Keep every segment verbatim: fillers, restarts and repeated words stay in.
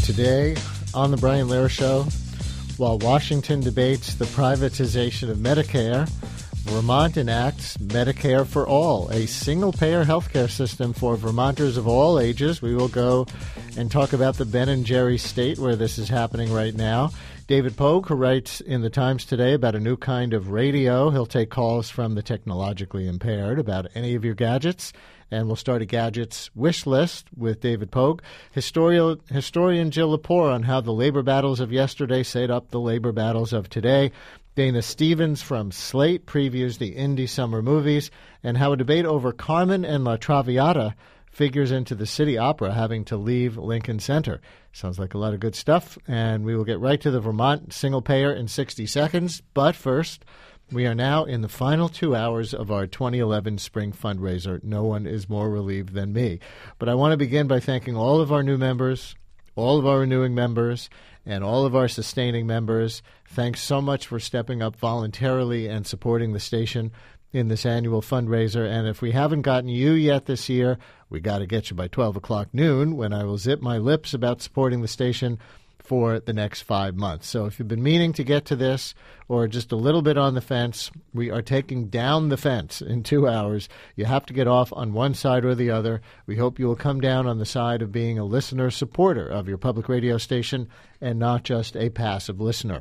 Today on the Brian Lehrer Show, while Washington debates the privatization of Medicare, Vermont enacts Medicare for All, a single-payer healthcare system for Vermonters of all ages. We will go and talk about the Ben and Jerry state where this is happening right now. David Pogue, who writes in the Times today about a new kind of radio. He'll take calls from the technologically impaired about any of your gadgets. And we'll start a gadgets wish list with David Pogue. Historian, historian Jill Lepore on how the labor battles of yesterday set up the labor battles of today. Dana Stevens from Slate previews the indie summer movies and how a debate over Carmen and La Traviata figures into the City Opera having to leave Lincoln Center. Sounds like a lot of good stuff, and we will get right to the Vermont single payer in sixty seconds. But first, we are now in the final two hours of our twenty eleven spring fundraiser. No one is more relieved than me. But I want to begin by thanking all of our new members, all of our renewing members, and all of our sustaining members. Thanks so much for stepping up voluntarily and supporting the station in this annual fundraiser. And if we haven't gotten you yet this year, we got to get you by twelve o'clock noon when I will zip my lips about supporting the station for the next five months. So if you've been meaning to get to this or just a little bit on the fence, we are taking down the fence in two hours. You have to get off on one side or the other. We hope you will come down on the side of being a listener supporter of your public radio station and not just a passive listener.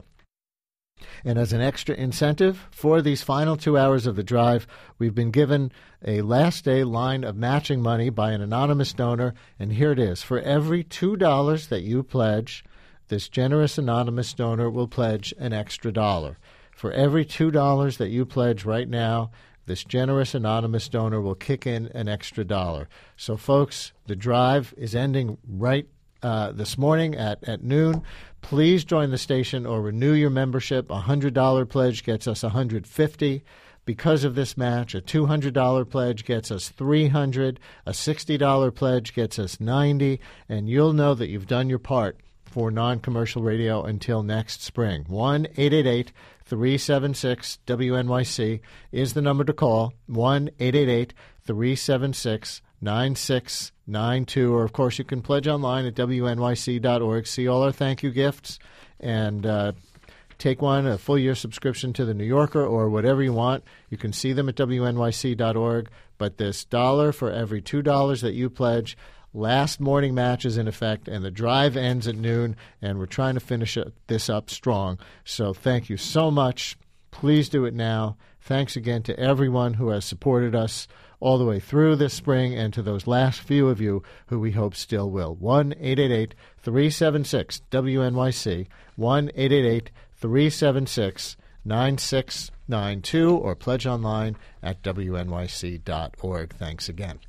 And as an extra incentive for these final two hours of the drive, we've been given a last day line of matching money by an anonymous donor. And here it is. For every two dollars that you pledge, this generous anonymous donor will pledge an extra dollar. For every two dollars that you pledge right now, this generous anonymous donor will kick in an extra dollar. So, folks, the drive is ending right uh, this morning at, at noon. Please join the station or renew your membership. A one hundred dollars pledge gets us one hundred fifty dollars. Because of this match, a two hundred dollars pledge gets us three hundred dollars. A sixty dollars pledge gets us ninety dollars. And you'll know that you've done your part for non-commercial radio until next spring. one eight eight eight, three seven six, W N Y C is the number to call. one eight eight eight, three seven six, nine six nine two. Or, of course, you can pledge online at W N Y C dot org. See all our thank you gifts and uh, take one, a full-year subscription to The New Yorker or whatever you want. You can see them at W N Y C dot org. But this dollar for every two dollars that you pledge, last morning match is in effect, and the drive ends at noon, and we're trying to finish this up strong. So thank you so much. Please do it now. Thanks again to everyone who has supported us all the way through this spring and to those last few of you who we hope still will. one eight eight eight, three seven six, W N Y C, one eight eight eight, three seven six, nine six nine two, or pledge online at W N Y C dot org. Thanks again.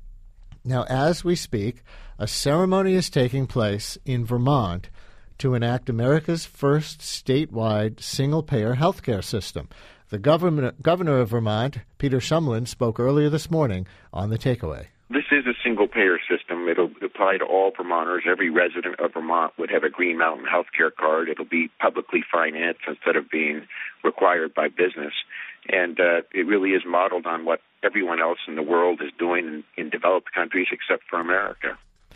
Now, as we speak, a ceremony is taking place in Vermont to enact America's first statewide single-payer health care system. The governor, governor of Vermont, Peter Shumlin, spoke earlier this morning on The Takeaway. This is a single-payer system. It'll apply to all Vermonters. Every resident of Vermont would have a Green Mountain health care card. It'll be publicly financed instead of being required by business. And uh, it really is modeled on what everyone else in the world is doing in, in developed countries except for America.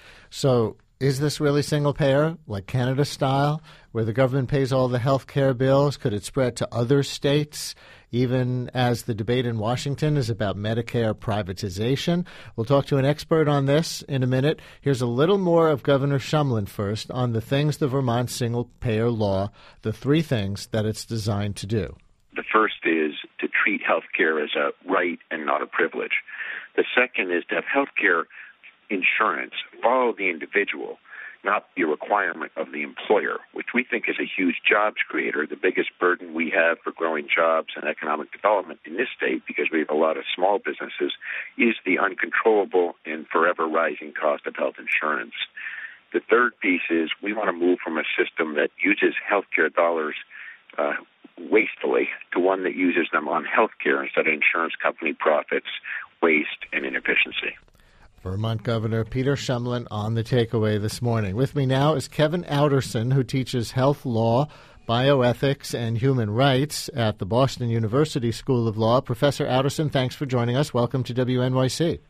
So is this really single-payer, like Canada style, where the government pays all the health care bills? Could it spread to other states, even as the debate in Washington is about Medicare privatization? We'll talk to an expert on this in a minute. Here's a little more of Governor Shumlin first on the things the Vermont single-payer law, the three things that it's designed to do. The first is to treat health care as a right and not a privilege. The second is to have health care insurance follow the individual, not the requirement of the employer, which we think is a huge jobs creator. The biggest burden we have for growing jobs and economic development in this state, because we have a lot of small businesses, is the uncontrollable and forever rising cost of health insurance. The third piece is we want to move from a system that uses health care dollars uh, wastefully to one that uses them on health care instead of insurance company profits, waste, and inefficiency. Vermont Governor Peter Shumlin on The Takeaway this morning. With me now is Kevin Outterson, who teaches health law, bioethics, and human rights at the Boston University School of Law. Professor Outterson, thanks for joining us. Welcome to W N Y C.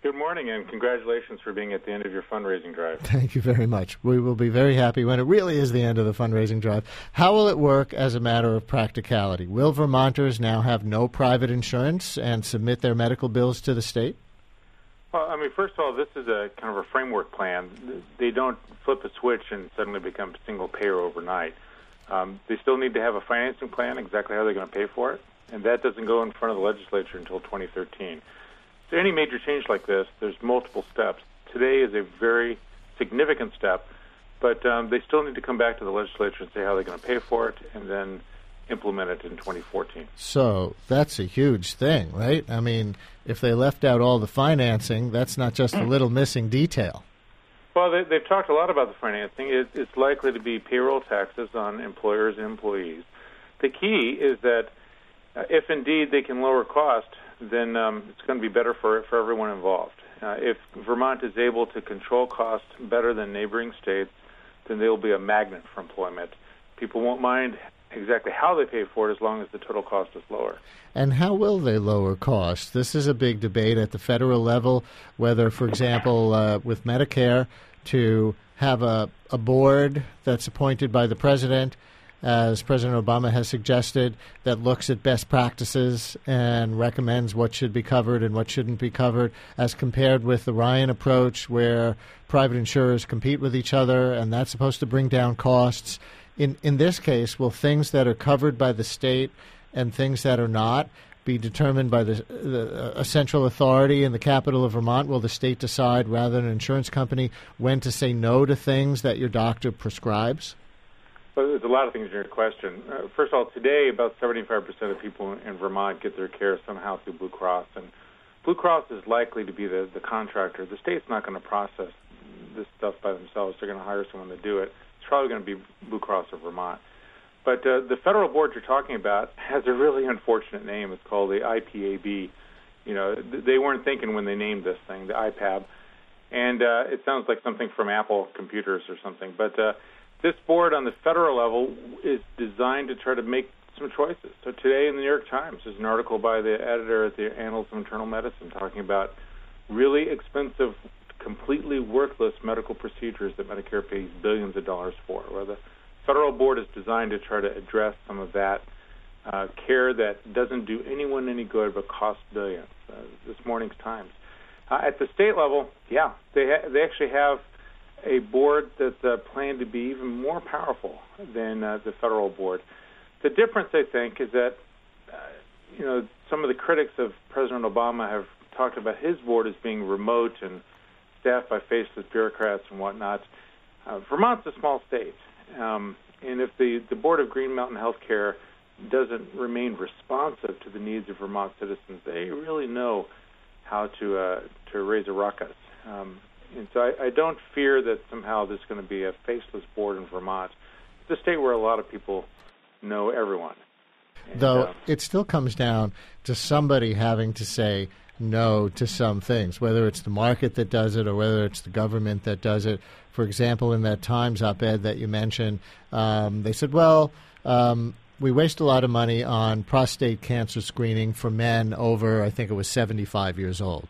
Good morning, and congratulations for being at the end of your fundraising drive. Thank you very much. We will be very happy when it really is the end of the fundraising drive. How will it work as a matter of practicality? Will Vermonters now have no private insurance and submit their medical bills to the state? Well, I mean, first of all, this is a kind of a framework plan. They don't flip a switch and suddenly become single payer overnight. Um, they still need to have a financing plan, exactly how they're going to pay for it, and that doesn't go in front of the legislature until twenty thirteen. So any major change like this, there's multiple steps. Today is a very significant step, but um, they still need to come back to the legislature and say how they're going to pay for it and then implement it in twenty fourteen. So that's a huge thing, right? I mean, if they left out all the financing, that's not just a little missing detail. Well, they, they've talked a lot about the financing. It, it's likely to be payroll taxes on employers and employees. The key is that uh, if indeed they can lower cost, then um, it's going to be better for for everyone involved. Uh, if Vermont is able to control costs better than neighboring states, then they will be a magnet for employment. People won't mind exactly how they pay for it as long as the total cost is lower. And how will they lower costs? This is a big debate at the federal level, whether, for example, uh, with Medicare, to have a, a board that's appointed by the president, as President Obama has suggested, that looks at best practices and recommends what should be covered and what shouldn't be covered, as compared with the Ryan approach where private insurers compete with each other, and that's supposed to bring down costs. In in this case, will things that are covered by the state and things that are not be determined by the, the a central authority in the capital of Vermont? Will the state decide, rather than an insurance company, when to say no to things that your doctor prescribes? Well, there's a lot of things in your question. Uh, first of all, today about seventy-five percent of people in Vermont get their care somehow through Blue Cross, and Blue Cross is likely to be the, the contractor. The state's not going to process this stuff by themselves. They're going to hire someone to do it. It's probably going to be Blue Cross of Vermont. But uh, the federal board you're talking about has a really unfortunate name. It's called the I P A B. You know, th- they weren't thinking when they named this thing, the I P A B. And uh, it sounds like something from Apple Computers or something. But uh, this board on the federal level is designed to try to make some choices. So today in the New York Times, there's an article by the editor at the Annals of Internal Medicine talking about really expensive, completely worthless medical procedures that Medicare pays billions of dollars for, where the federal board is designed to try to address some of that uh, care that doesn't do anyone any good but costs billions. Uh, this morning's Times. Uh, at the state level, yeah, they ha- they actually have a board that's uh, planned to be even more powerful than uh, the federal board. The difference, I think, is that uh, you know some of the critics of President Obama have talked about his board as being remote and staffed by faceless bureaucrats and whatnot. Uh, Vermont's a small state, um, and if the, the Board of Green Mountain Healthcare doesn't remain responsive to the needs of Vermont citizens, they really know how to uh, to raise a ruckus. Um, and so I, I don't fear that somehow there's going to be a faceless board in Vermont. It's a state where a lot of people know everyone. And, Though uh, it still comes down to somebody having to say no to some things, whether it's the market that does it or whether it's the government that does it. For example, in that Times op-ed that you mentioned, um, they said, well, um, we waste a lot of money on prostate cancer screening for men over, I think it was seventy-five years old.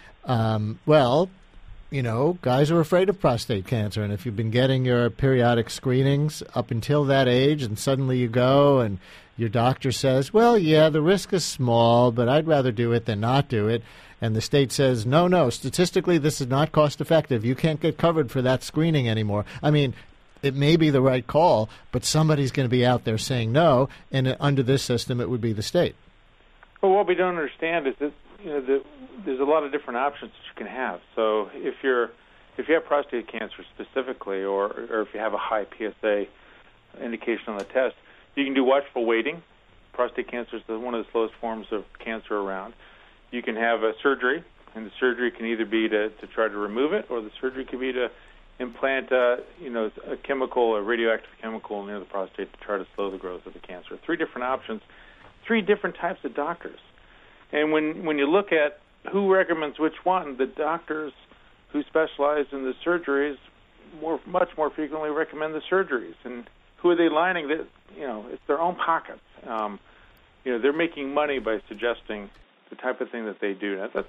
Um, well, you know, guys are afraid of prostate cancer, and if you've been getting your periodic screenings up until that age and suddenly you go and your doctor says, well, yeah, the risk is small, but I'd rather do it than not do it, and the state says, no, no, statistically this is not cost effective. You can't get covered for that screening anymore. I mean, it may be the right call, but somebody's going to be out there saying no, and under this system it would be the state. Well, what we don't understand is that you know the, there's a lot of different options that you can have. So if you're if you have prostate cancer specifically, or or if you have a high P S A indication on the test, you can do watchful waiting. Prostate cancer is the, one of the slowest forms of cancer around. You can have a surgery, and the surgery can either be to, to try to remove it, or the surgery can be to implant, uh, you know, a chemical, a radioactive chemical near the prostate to try to slow the growth of the cancer. Three different options, three different types of doctors. And when, when you look at who recommends which one, the doctors who specialize in the surgeries more, much more frequently recommend the surgeries. And who are they lining? That, you know, it's their own pockets. Um, you know, they're making money by suggesting the type of thing that they do. Now, that's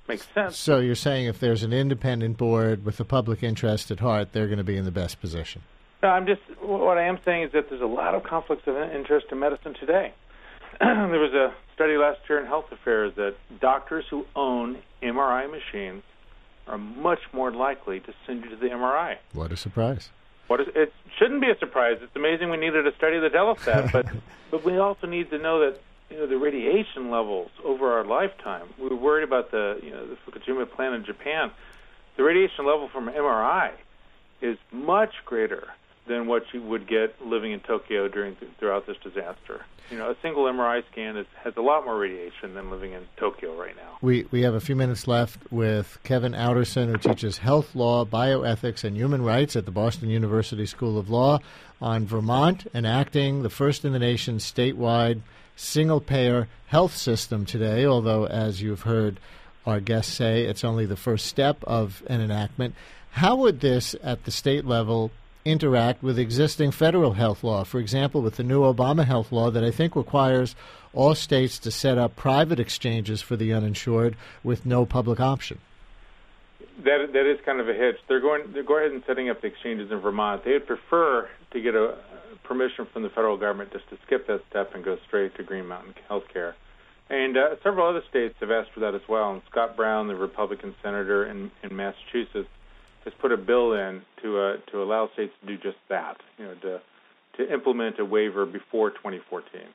makes sense. So you're saying if there's an independent board with the public interest at heart, they're going to be in the best position? No, I'm just, what I am saying is that there's a lot of conflicts of interest in medicine today. There was a study last year in Health Affairs that doctors who own M R I machines are much more likely to send you to the M R I. What a surprise. What is, it shouldn't be a surprise. It's amazing we needed a study that tells us that, but, but we also need to know that, you know, the radiation levels over our lifetime. We were worried about the, you know, the Fukushima plant in Japan. The radiation level from M R I is much greater than what you would get living in Tokyo during throughout this disaster. You know, a single M R I scan is, has a lot more radiation than living in Tokyo right now. We we have a few minutes left with Kevin Outterson, who teaches health law, bioethics, and human rights at the Boston University School of Law, on Vermont enacting the first in the nation statewide single-payer health system today, although, as you've heard our guests say, it's only the first step of an enactment. How would this, at the state level, interact with existing federal health law? For example, with the new Obama health law that I think requires all states to set up private exchanges for the uninsured with no public option. That that is kind of a hitch. They're going they're going ahead and setting up the exchanges in Vermont. They would prefer to get a permission from the federal government just to skip that step and go straight to Green Mountain Health Care. And uh, several other states have asked for that as well. And Scott Brown, the Republican senator in, in Massachusetts, has put a bill in to uh, to allow states to do just that, you know, to to implement a waiver before twenty fourteen.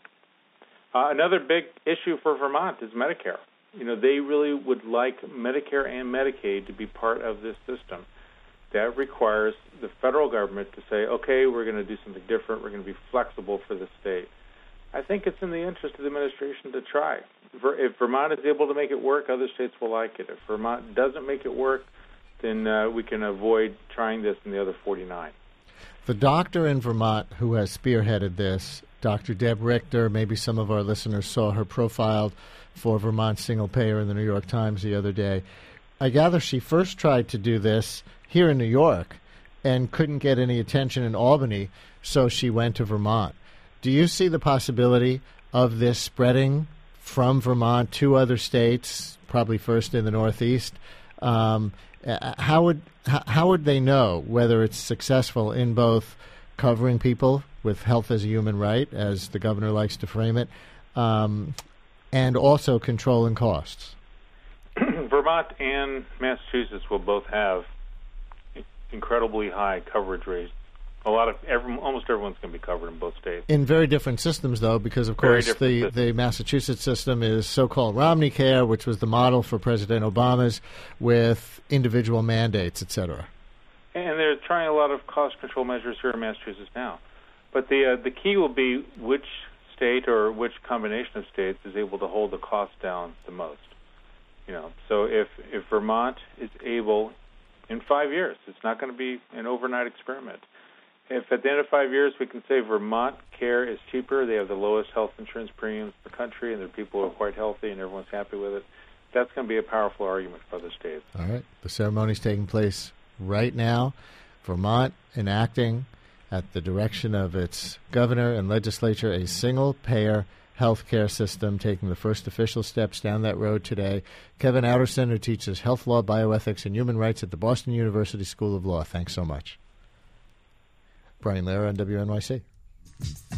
Uh, another big issue for Vermont is Medicare. You know, they really would like Medicare and Medicaid to be part of this system. That requires the federal government to say, okay, we're going to do something different. We're going to be flexible for the state. I think it's in the interest of the administration to try. If Vermont is able to make it work, other states will like it. If Vermont doesn't make it work, then uh, we can avoid trying this in the other forty-nine. The doctor in Vermont who has spearheaded this, Doctor Deb Richter, maybe some of our listeners saw her profiled for Vermont single payer in the New York Times the other day. I gather she first tried to do this here in New York and couldn't get any attention in Albany, so she went to Vermont. Do you see the possibility of this spreading from Vermont to other states, probably first in the Northeast? Um, how would how would they know whether it's successful in both covering people with health as a human right, as the governor likes to frame it, um, and also controlling costs? Vermont and Massachusetts will both have incredibly high coverage rates. A lot of every, almost everyone's going to be covered in both states. In very different systems, though, because of Very course the, the Massachusetts system is so-called Romney Care, which was the model for President Obama's, with individual mandates, et cetera. And they're trying a lot of cost control measures here in Massachusetts now. But the uh, the key will be which state or which combination of states is able to hold the cost down the most. You know, so if if Vermont is able, in five years, it's not going to be an overnight experiment. If at the end of five years we can say Vermont care is cheaper, they have the lowest health insurance premiums in the country, and their people are quite healthy, and everyone's happy with it, that's going to be a powerful argument for other states. All right. The ceremony is taking place right now. Vermont enacting, at the direction of its governor and legislature, a single-payer health care system, taking the first official steps down that road today. Kevin Outterson, who teaches health law, bioethics, and human rights at the Boston University School of Law. Thanks so much. Brian Lehrer on W N Y C.